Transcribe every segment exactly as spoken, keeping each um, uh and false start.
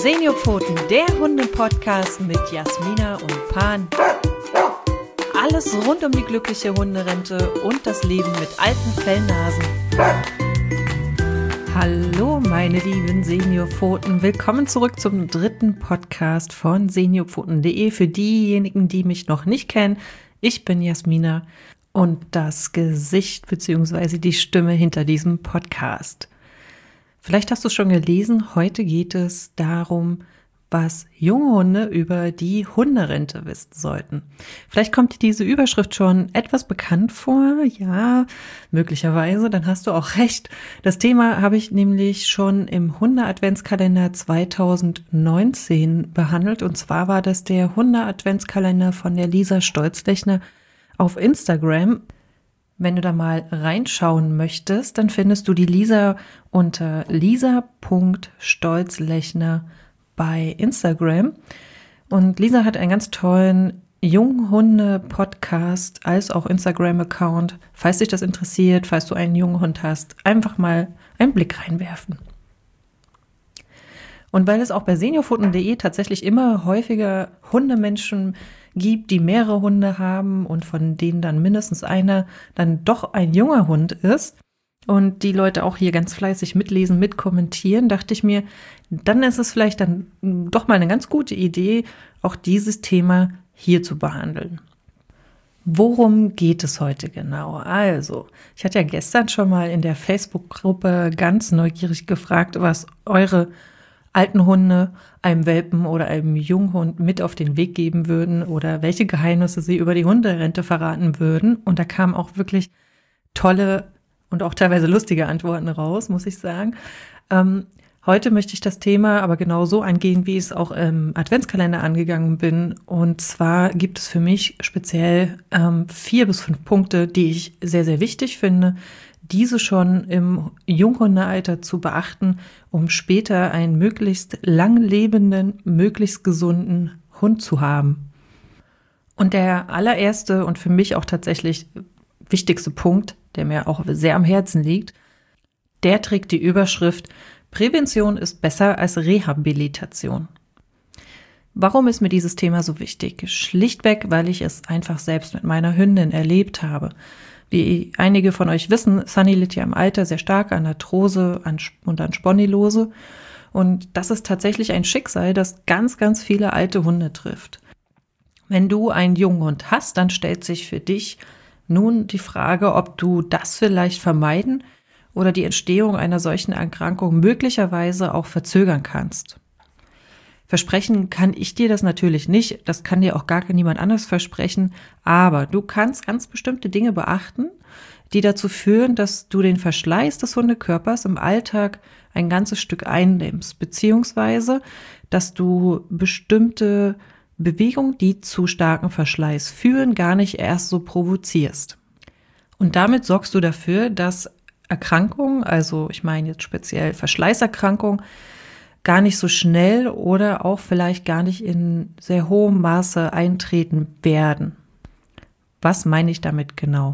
Seniorpfoten, der Hunde-Podcast mit Jasmina und Pan. Alles rund um die glückliche Hunderente und das Leben mit alten Fellnasen. Hallo meine lieben Seniorpfoten, willkommen zurück zum dritten Podcast von seniorpfoten punkt de. Für diejenigen, die mich noch nicht kennen, ich bin Jasmina und das Gesicht bzw. die Stimme hinter diesem Podcast. Vielleicht hast du es schon gelesen, heute geht es darum, was junge Hunde über die Hunderente wissen sollten. Vielleicht kommt dir diese Überschrift schon etwas bekannt vor, ja, möglicherweise, dann hast du auch recht. Das Thema habe ich nämlich schon im Hunde-Adventskalender zwanzig neunzehn behandelt, und zwar war das der Hunde-Adventskalender von der Lisa Stolzlechner auf Instagram. Wenn du da mal reinschauen möchtest, dann findest du die Lisa unter lisa punkt stolzlechner bei Instagram. Und Lisa hat einen ganz tollen Junghunde-Podcast als auch Instagram-Account. Falls dich das interessiert, falls du einen jungen Hund hast, einfach mal einen Blick reinwerfen. Und weil es auch bei seniorpfoten punkt de tatsächlich immer häufiger Hundemenschen gibt, die mehrere Hunde haben und von denen dann mindestens einer dann doch ein junger Hund ist und die Leute auch hier ganz fleißig mitlesen, mitkommentieren, dachte ich mir, dann ist es vielleicht dann doch mal eine ganz gute Idee, auch dieses Thema hier zu behandeln. Worum geht es heute genau? Also, ich hatte ja gestern schon mal in der Facebook-Gruppe ganz neugierig gefragt, was eure alten Hunde einem Welpen oder einem Junghund mit auf den Weg geben würden oder welche Geheimnisse sie über die Hunderente verraten würden. Und da kamen auch wirklich tolle und auch teilweise lustige Antworten raus, muss ich sagen. Ähm, heute möchte ich das Thema aber genau so angehen, wie ich es auch im Adventskalender angegangen bin. Und zwar gibt es für mich speziell ähm, vier bis fünf Punkte, die ich sehr, sehr wichtig finde, diese schon im Junghundealter zu beachten, um später einen möglichst langlebenden, möglichst gesunden Hund zu haben. Und der allererste und für mich auch tatsächlich wichtigste Punkt, der mir auch sehr am Herzen liegt, der trägt die Überschrift: Prävention ist besser als Rehabilitation. Warum ist mir dieses Thema so wichtig? Schlichtweg, weil ich es einfach selbst mit meiner Hündin erlebt habe. Wie einige von euch wissen, Sunny litt ja im Alter sehr stark an Arthrose und an Spondylose. Und das ist tatsächlich ein Schicksal, das ganz, ganz viele alte Hunde trifft. Wenn du einen jungen Hund hast, dann stellt sich für dich nun die Frage, ob du das vielleicht vermeiden oder die Entstehung einer solchen Erkrankung möglicherweise auch verzögern kannst. Versprechen kann ich dir das natürlich nicht, das kann dir auch gar niemand anders versprechen, aber du kannst ganz bestimmte Dinge beachten, die dazu führen, dass du den Verschleiß des Hundekörpers im Alltag ein ganzes Stück einnimmst, beziehungsweise dass du bestimmte Bewegungen, die zu starken Verschleiß führen, gar nicht erst so provozierst. Und damit sorgst du dafür, dass Erkrankungen, also ich meine jetzt speziell Verschleißerkrankungen, gar nicht so schnell oder auch vielleicht gar nicht in sehr hohem Maße eintreten werden. Was meine ich damit genau?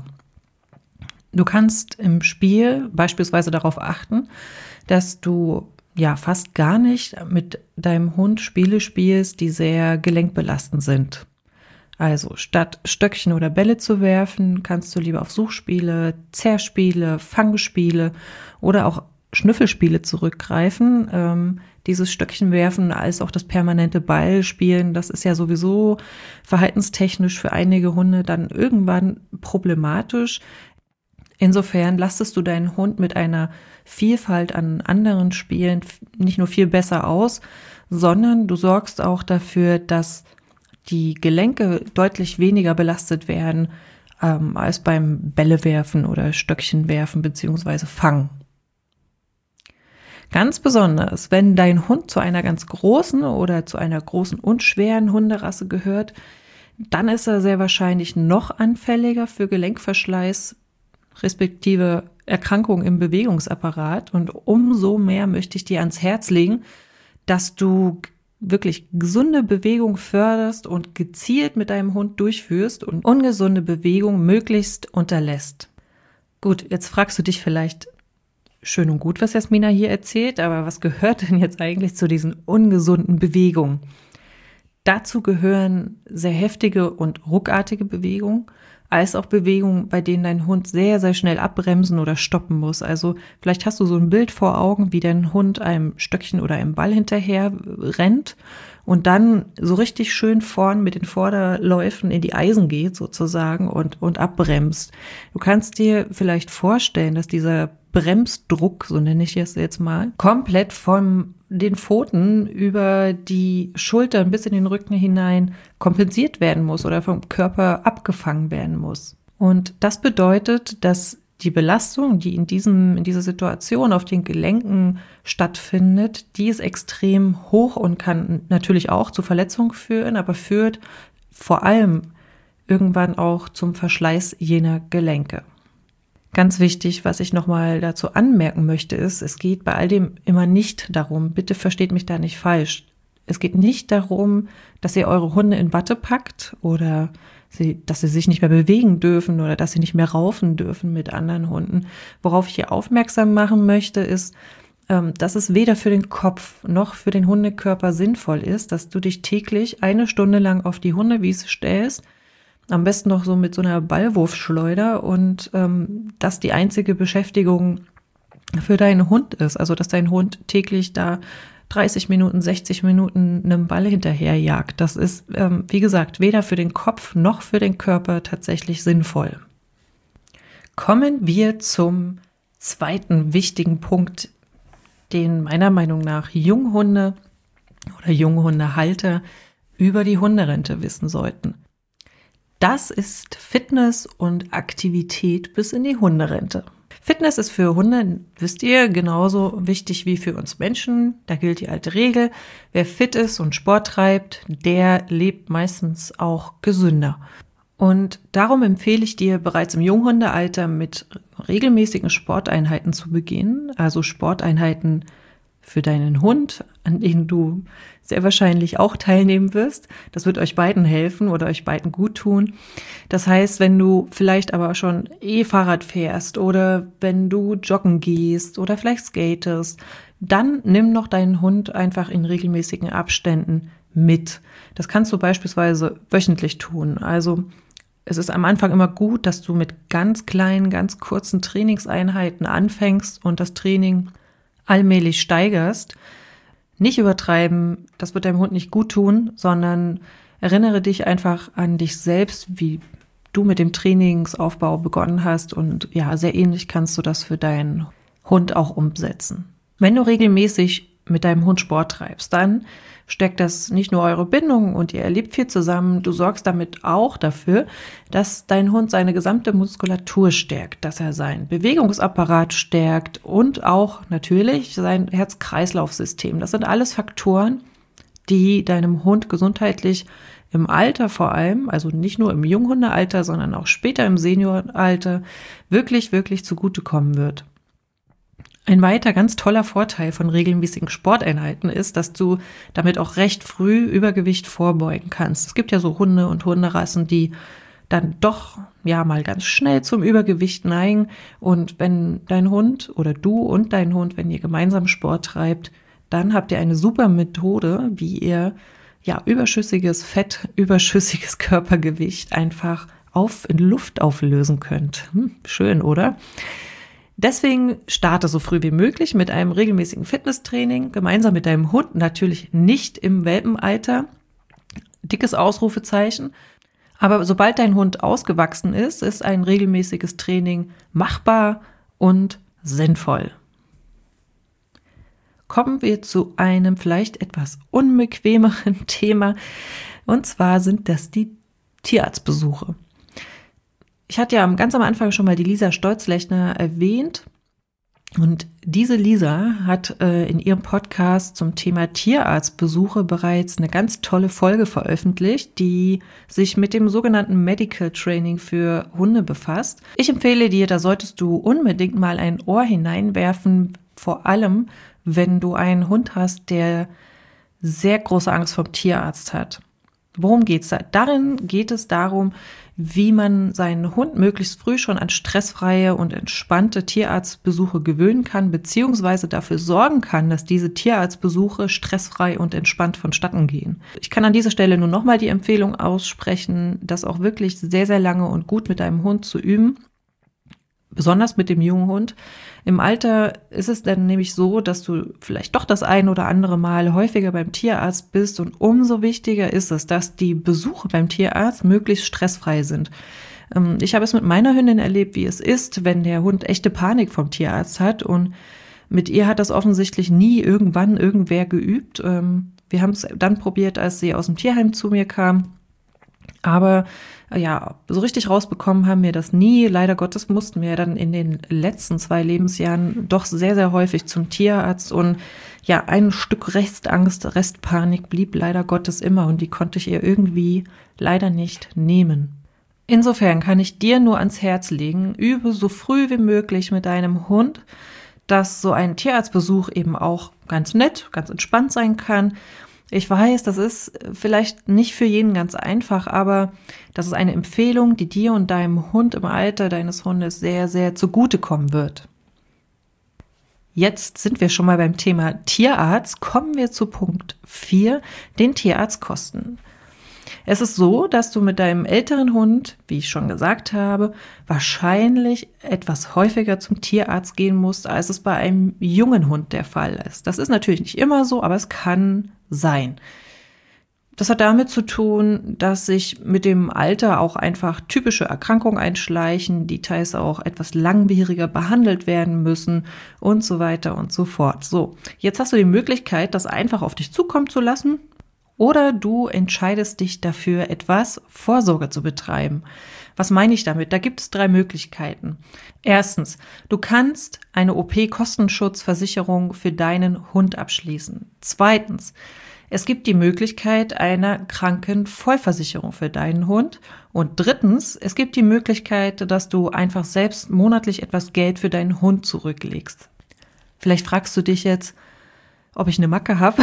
Du kannst im Spiel beispielsweise darauf achten, dass du ja fast gar nicht mit deinem Hund Spiele spielst, die sehr gelenkbelastend sind. Also statt Stöckchen oder Bälle zu werfen, kannst du lieber auf Suchspiele, Zerrspiele, Fangspiele oder auch Schnüffelspiele zurückgreifen. Ähm, dieses Stöckchen werfen als auch das permanente Ballspielen, das ist ja sowieso verhaltenstechnisch für einige Hunde dann irgendwann problematisch. Insofern lastest du deinen Hund mit einer Vielfalt an anderen Spielen nicht nur viel besser aus, sondern du sorgst auch dafür, dass die Gelenke deutlich weniger belastet werden ähm, als beim Bällewerfen oder Stöckchenwerfen bzw. Fangen. Ganz besonders, wenn dein Hund zu einer ganz großen oder zu einer großen und schweren Hunderasse gehört, dann ist er sehr wahrscheinlich noch anfälliger für Gelenkverschleiß, respektive Erkrankungen im Bewegungsapparat. Und umso mehr möchte ich dir ans Herz legen, dass du wirklich gesunde Bewegung förderst und gezielt mit deinem Hund durchführst und ungesunde Bewegung möglichst unterlässt. Gut, jetzt fragst du dich vielleicht, Schön und gut, was Jasmina hier erzählt, aber was gehört denn jetzt eigentlich zu diesen ungesunden Bewegungen? Dazu gehören sehr heftige und ruckartige Bewegungen, als auch Bewegungen, bei denen dein Hund sehr, sehr schnell abbremsen oder stoppen muss. Also vielleicht hast du so ein Bild vor Augen, wie dein Hund einem Stöckchen oder einem Ball hinterher rennt und dann so richtig schön vorn mit den Vorderläufen in die Eisen geht sozusagen und, und abbremst. Du kannst dir vielleicht vorstellen, dass dieser Bremsdruck, so nenne ich es jetzt mal, komplett von den Pfoten über die Schultern bis in den Rücken hinein kompensiert werden muss oder vom Körper abgefangen werden muss. Und das bedeutet, dass die Belastung, die in diesem, in dieser Situation auf den Gelenken stattfindet, die ist extrem hoch und kann natürlich auch zu Verletzungen führen, aber führt vor allem irgendwann auch zum Verschleiß jener Gelenke. Ganz wichtig, was ich nochmal dazu anmerken möchte, ist, es geht bei all dem immer nicht darum, bitte versteht mich da nicht falsch, es geht nicht darum, dass ihr eure Hunde in Watte packt oder sie, dass sie sich nicht mehr bewegen dürfen oder dass sie nicht mehr raufen dürfen mit anderen Hunden. Worauf ich hier aufmerksam machen möchte, ist, dass es weder für den Kopf noch für den Hundekörper sinnvoll ist, dass du dich täglich eine Stunde lang auf die Hundewiese stellst, am besten noch so mit so einer Ballwurfschleuder und ähm, das die einzige Beschäftigung für deinen Hund ist. Also dass dein Hund täglich da dreißig Minuten, sechzig Minuten einem Ball hinterherjagt. Das ist, ähm, wie gesagt, weder für den Kopf noch für den Körper tatsächlich sinnvoll. Kommen wir zum zweiten wichtigen Punkt, den meiner Meinung nach Junghunde oder Junghundehalter über die Hunderente wissen sollten. Das ist Fitness und Aktivität bis in die Hunderente. Fitness ist für Hunde, wisst ihr, genauso wichtig wie für uns Menschen. Da gilt die alte Regel, wer fit ist und Sport treibt, der lebt meistens auch gesünder. Und darum empfehle ich dir, bereits im Junghundealter mit regelmäßigen Sporteinheiten zu beginnen, also Sporteinheiten für deinen Hund, an denen du sehr wahrscheinlich auch teilnehmen wirst. Das wird euch beiden helfen oder euch beiden gut tun. Das heißt, wenn du vielleicht aber schon E-Fahrrad fährst oder wenn du joggen gehst oder vielleicht skatest, dann nimm noch deinen Hund einfach in regelmäßigen Abständen mit. Das kannst du beispielsweise wöchentlich tun. Also es ist am Anfang immer gut, dass du mit ganz kleinen, ganz kurzen Trainingseinheiten anfängst und das Training allmählich steigerst. Nicht übertreiben, das wird deinem Hund nicht gut tun, sondern erinnere dich einfach an dich selbst, wie du mit dem Trainingsaufbau begonnen hast und ja, sehr ähnlich kannst du das für deinen Hund auch umsetzen. Wenn du regelmäßig mit deinem Hund Sport treibst, dann stärkt das nicht nur eure Bindung und ihr erlebt viel zusammen, du sorgst damit auch dafür, dass dein Hund seine gesamte Muskulatur stärkt, dass er seinen Bewegungsapparat stärkt und auch natürlich sein Herz-Kreislauf-System. Das sind alles Faktoren, die deinem Hund gesundheitlich im Alter vor allem, also nicht nur im Junghundealter, sondern auch später im Senioralter, wirklich, wirklich zugutekommen wird. Ein weiter ganz toller Vorteil von regelmäßigen Sporteinheiten ist, dass du damit auch recht früh Übergewicht vorbeugen kannst. Es gibt ja so Hunde und Hunderassen, die dann doch ja mal ganz schnell zum Übergewicht neigen. Und wenn dein Hund oder du und dein Hund, wenn ihr gemeinsam Sport treibt, dann habt ihr eine super Methode, wie ihr ja überschüssiges Fett, überschüssiges Körpergewicht einfach auf in Luft auflösen könnt. Hm, schön, oder? Deswegen starte so früh wie möglich mit einem regelmäßigen Fitnesstraining, gemeinsam mit deinem Hund, natürlich nicht im Welpenalter, dickes Ausrufezeichen. Aber sobald dein Hund ausgewachsen ist, ist ein regelmäßiges Training machbar und sinnvoll. Kommen wir zu einem vielleicht etwas unbequemeren Thema, und zwar sind das die Tierarztbesuche. Ich hatte ja ganz am Anfang schon mal die Lisa Stolzlechner erwähnt und diese Lisa hat äh, in ihrem Podcast zum Thema Tierarztbesuche bereits eine ganz tolle Folge veröffentlicht, die sich mit dem sogenannten Medical Training für Hunde befasst. Ich empfehle dir, da solltest du unbedingt mal ein Ohr hineinwerfen, vor allem wenn du einen Hund hast, der sehr große Angst vom Tierarzt hat. Worum geht's da? Darin geht es darum, wie man seinen Hund möglichst früh schon an stressfreie und entspannte Tierarztbesuche gewöhnen kann, beziehungsweise dafür sorgen kann, dass diese Tierarztbesuche stressfrei und entspannt vonstatten gehen. Ich kann an dieser Stelle nur nochmal die Empfehlung aussprechen, das auch wirklich sehr, sehr lange und gut mit deinem Hund zu üben. Besonders mit dem jungen Hund. Im Alter ist es dann nämlich so, dass du vielleicht doch das ein oder andere Mal häufiger beim Tierarzt bist und umso wichtiger ist es, dass die Besuche beim Tierarzt möglichst stressfrei sind. Ich habe es mit meiner Hündin erlebt, wie es ist, wenn der Hund echte Panik vom Tierarzt hat, und mit ihr hat das offensichtlich nie irgendwann irgendwer geübt. Wir haben es dann probiert, als sie aus dem Tierheim zu mir kam. Aber ja, so richtig rausbekommen haben wir das nie. Leider Gottes mussten wir dann in den letzten zwei Lebensjahren doch sehr, sehr häufig zum Tierarzt. Und ja, ein Stück Restangst, Restpanik blieb leider Gottes immer, und die konnte ich ihr irgendwie leider nicht nehmen. Insofern kann ich dir nur ans Herz legen, übe so früh wie möglich mit deinem Hund, dass so ein Tierarztbesuch eben auch ganz nett, ganz entspannt sein kann. Ich weiß, das ist vielleicht nicht für jeden ganz einfach, aber das ist eine Empfehlung, die dir und deinem Hund im Alter deines Hundes sehr, sehr zugutekommen wird. Jetzt sind wir schon mal beim Thema Tierarzt. Kommen wir zu Punkt vier, den Tierarztkosten. Es ist so, dass du mit deinem älteren Hund, wie ich schon gesagt habe, wahrscheinlich etwas häufiger zum Tierarzt gehen musst, als es bei einem jungen Hund der Fall ist. Das ist natürlich nicht immer so, aber es kann sein. Das hat damit zu tun, dass sich mit dem Alter auch einfach typische Erkrankungen einschleichen, die teils auch etwas langwieriger behandelt werden müssen und so weiter und so fort. So, jetzt hast du die Möglichkeit, das einfach auf dich zukommen zu lassen, oder du entscheidest dich dafür, etwas Vorsorge zu betreiben. Was meine ich damit? Da gibt es drei Möglichkeiten. Erstens, du kannst eine O P-Kostenschutzversicherung für deinen Hund abschließen. Zweitens, es gibt die Möglichkeit einer Krankenvollversicherung für deinen Hund. Und drittens, es gibt die Möglichkeit, dass du einfach selbst monatlich etwas Geld für deinen Hund zurücklegst. Vielleicht fragst du dich jetzt, ob ich eine Macke habe.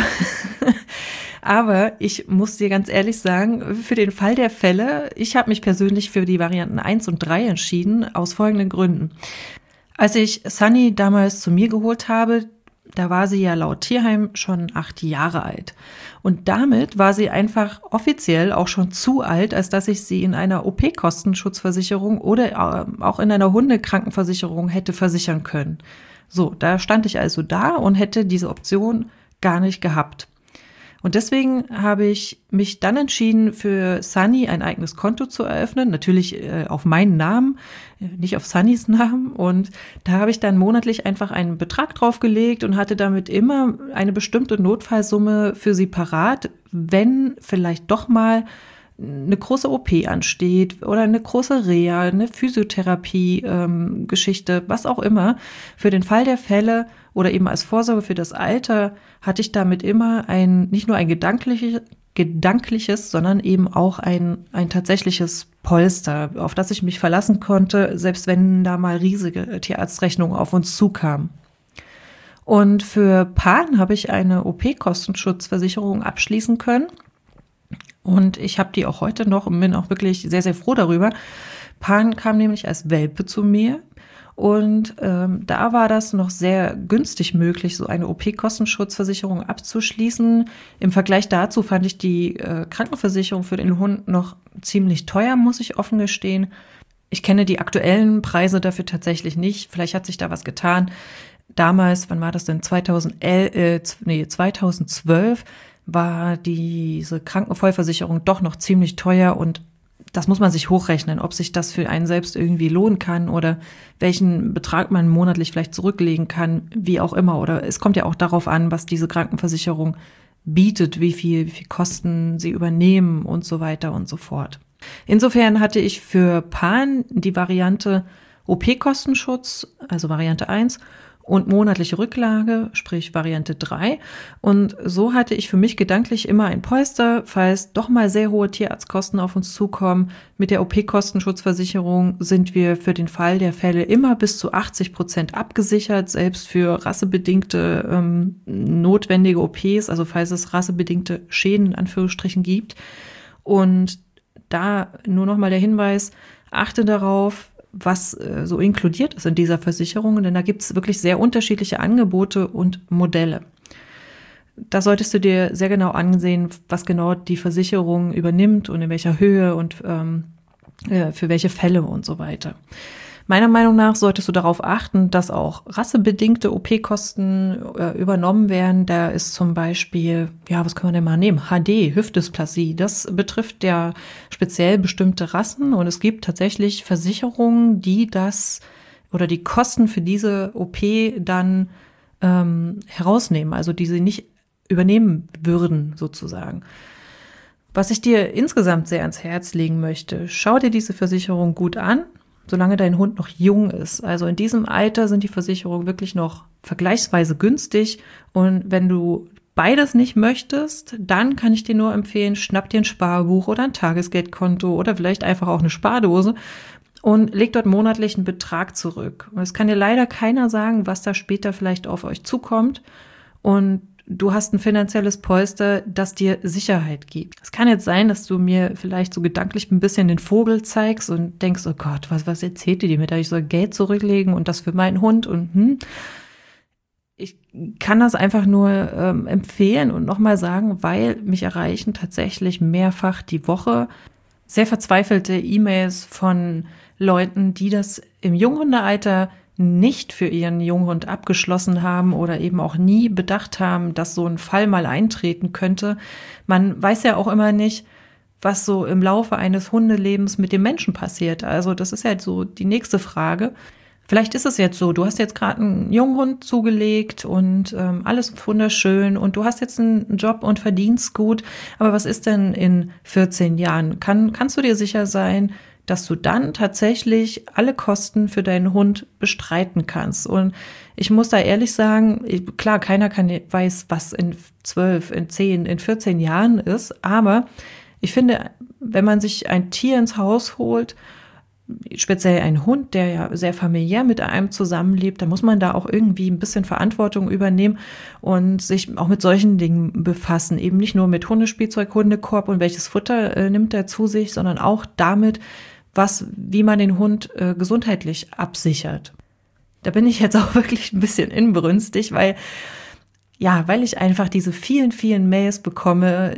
Aber ich muss dir ganz ehrlich sagen, für den Fall der Fälle, ich habe mich persönlich für die Varianten eins und drei entschieden, aus folgenden Gründen. Als ich Sunny damals zu mir geholt habe, da war sie ja laut Tierheim schon acht Jahre alt. Und damit war sie einfach offiziell auch schon zu alt, als dass ich sie in einer O P-Kostenschutzversicherung oder auch in einer Hundekrankenversicherung hätte versichern können. So, da stand ich also da und hätte diese Option gar nicht gehabt. Und deswegen habe ich mich dann entschieden, für Sunny ein eigenes Konto zu eröffnen, natürlich äh, auf meinen Namen, nicht auf Sunnys Namen. Und da habe ich dann monatlich einfach einen Betrag draufgelegt und hatte damit immer eine bestimmte Notfallsumme für sie parat, wenn vielleicht doch mal eine große O P ansteht oder eine große Reha, eine Physiotherapie-Geschichte, ähm, was auch immer. Für den Fall der Fälle oder eben als Vorsorge für das Alter hatte ich damit immer ein, nicht nur ein gedankliches, gedankliches, sondern eben auch ein, ein tatsächliches Polster, auf das ich mich verlassen konnte, selbst wenn da mal riesige Tierarztrechnungen auf uns zukamen. Und für Pan habe ich eine O P-Kostenschutzversicherung abschließen können. Und ich habe die auch heute noch und bin auch wirklich sehr, sehr froh darüber. Pan kam nämlich als Welpe zu mir. Und ähm, da war das noch sehr günstig möglich, so eine O P-Kostenschutzversicherung abzuschließen. Im Vergleich dazu fand ich die äh, Krankenversicherung für den Hund noch ziemlich teuer, muss ich offen gestehen. Ich kenne die aktuellen Preise dafür tatsächlich nicht. Vielleicht hat sich da was getan. Damals, wann war das denn? zweitausendelf, äh, nee, zweitausendzwölf war diese Krankenvollversicherung doch noch ziemlich teuer, und das muss man sich hochrechnen, ob sich das für einen selbst irgendwie lohnen kann oder welchen Betrag man monatlich vielleicht zurücklegen kann, wie auch immer. Oder es kommt ja auch darauf an, was diese Krankenversicherung bietet, wie viel, wie viel Kosten sie übernehmen und so weiter und so fort. Insofern hatte ich für Pan die Variante O P-Kostenschutz, also Variante eins, und monatliche Rücklage, sprich Variante drei. Und so hatte ich für mich gedanklich immer ein Polster, falls doch mal sehr hohe Tierarztkosten auf uns zukommen. Mit der O P-Kostenschutzversicherung sind wir für den Fall der Fälle immer bis zu achtzig Prozent abgesichert, selbst für rassebedingte ähm, notwendige O Ps, also falls es rassebedingte Schäden in Anführungsstrichen gibt. Und da nur nochmal der Hinweis, achte darauf, was äh, so inkludiert ist in dieser Versicherung, denn da gibt es wirklich sehr unterschiedliche Angebote und Modelle. Da solltest du dir sehr genau ansehen, was genau die Versicherung übernimmt und in welcher Höhe und ähm, äh, für welche Fälle und so weiter. Meiner Meinung nach solltest du darauf achten, dass auch rassebedingte O P-Kosten äh, übernommen werden. Da ist zum Beispiel, ja, was kann man denn mal nehmen? H D, Hüftdysplasie. Das betrifft ja speziell bestimmte Rassen und es gibt tatsächlich Versicherungen, die das oder die Kosten für diese O P dann ähm, herausnehmen, also die sie nicht übernehmen würden sozusagen. Was ich dir insgesamt sehr ans Herz legen möchte, schau dir diese Versicherung gut an, solange dein Hund noch jung ist. Also in diesem Alter sind die Versicherungen wirklich noch vergleichsweise günstig. Und wenn du beides nicht möchtest, dann kann ich dir nur empfehlen, schnapp dir ein Sparbuch oder ein Tagesgeldkonto oder vielleicht einfach auch eine Spardose und leg dort monatlich einen Betrag zurück. Und es kann dir leider keiner sagen, was da später vielleicht auf euch zukommt. Und du hast ein finanzielles Polster, das dir Sicherheit gibt. Es kann jetzt sein, dass du mir vielleicht so gedanklich ein bisschen den Vogel zeigst und denkst, oh Gott, was, was erzählt die mir da? Ich soll Geld zurücklegen und das für meinen Hund und hm. Ich kann das einfach nur ähm, empfehlen und nochmal sagen, weil mich erreichen tatsächlich mehrfach die Woche sehr verzweifelte E-Mails von Leuten, die das im Junghundealter nicht für ihren Junghund abgeschlossen haben oder eben auch nie bedacht haben, dass so ein Fall mal eintreten könnte. Man weiß ja auch immer nicht, was so im Laufe eines Hundelebens mit dem Menschen passiert. Also das ist ja so die nächste Frage. Vielleicht ist es jetzt so, du hast jetzt gerade einen Junghund zugelegt und ähm, alles wunderschön und du hast jetzt einen Job und verdienst gut. Aber was ist denn in vierzehn Jahren? Kann, kannst du dir sicher sein, dass du dann tatsächlich alle Kosten für deinen Hund bestreiten kannst? Und ich muss da ehrlich sagen, klar, keiner kann, weiß, was in zwölf, in zehn, in vierzehn Jahren ist, aber ich finde, wenn man sich ein Tier ins Haus holt, speziell ein Hund, der ja sehr familiär mit einem zusammenlebt, dann muss man da auch irgendwie ein bisschen Verantwortung übernehmen und sich auch mit solchen Dingen befassen. Eben nicht nur mit Hundespielzeug, Hundekorb und welches Futter äh, nimmt er zu sich, sondern auch damit, was, wie man den Hund äh, gesundheitlich absichert. Da bin ich jetzt auch wirklich ein bisschen inbrünstig, weil, ja, weil ich einfach diese vielen, vielen Mails bekomme,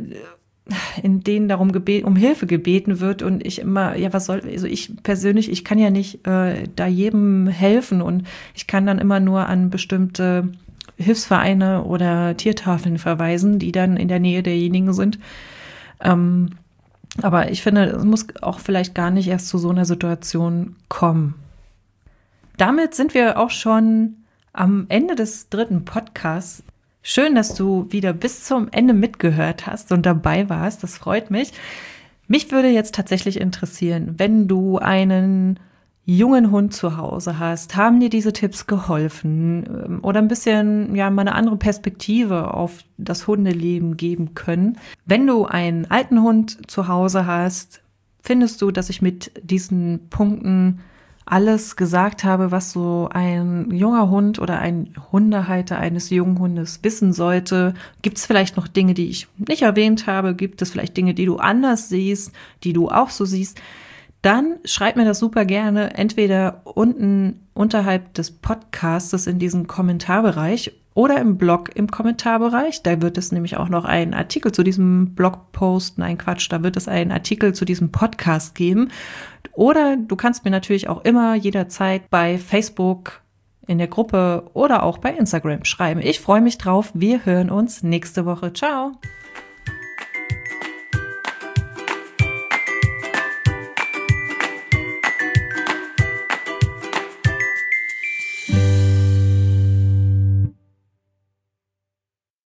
in denen darum gebet, um Hilfe gebeten wird und ich immer, ja, was soll, also ich persönlich, ich kann ja nicht äh, da jedem helfen und ich kann dann immer nur an bestimmte Hilfsvereine oder Tiertafeln verweisen, die dann in der Nähe derjenigen sind. Ähm, Aber ich finde, es muss auch vielleicht gar nicht erst zu so einer Situation kommen. Damit sind wir auch schon am Ende des dritten Podcasts. Schön, dass du wieder bis zum Ende mitgehört hast und dabei warst. Das freut mich. Mich würde jetzt tatsächlich interessieren, wenn du einen jungen Hund zu Hause hast, haben dir diese Tipps geholfen oder ein bisschen, ja, mal eine andere Perspektive auf das Hundeleben geben können? Wenn du einen alten Hund zu Hause hast, findest du, dass ich mit diesen Punkten alles gesagt habe, was so ein junger Hund oder ein Hundehalter eines jungen Hundes wissen sollte? Gibt es vielleicht noch Dinge, die ich nicht erwähnt habe? Gibt es vielleicht Dinge, die du anders siehst, die du auch so siehst? Dann schreib mir das super gerne entweder unten unterhalb des Podcastes in diesem Kommentarbereich oder im Blog im Kommentarbereich. Da wird es nämlich auch noch einen Artikel zu diesem Blogpost, nein Quatsch, da wird es einen Artikel zu diesem Podcast geben. Oder du kannst mir natürlich auch immer jederzeit bei Facebook in der Gruppe oder auch bei Instagram schreiben. Ich freue mich drauf. Wir hören uns nächste Woche. Ciao!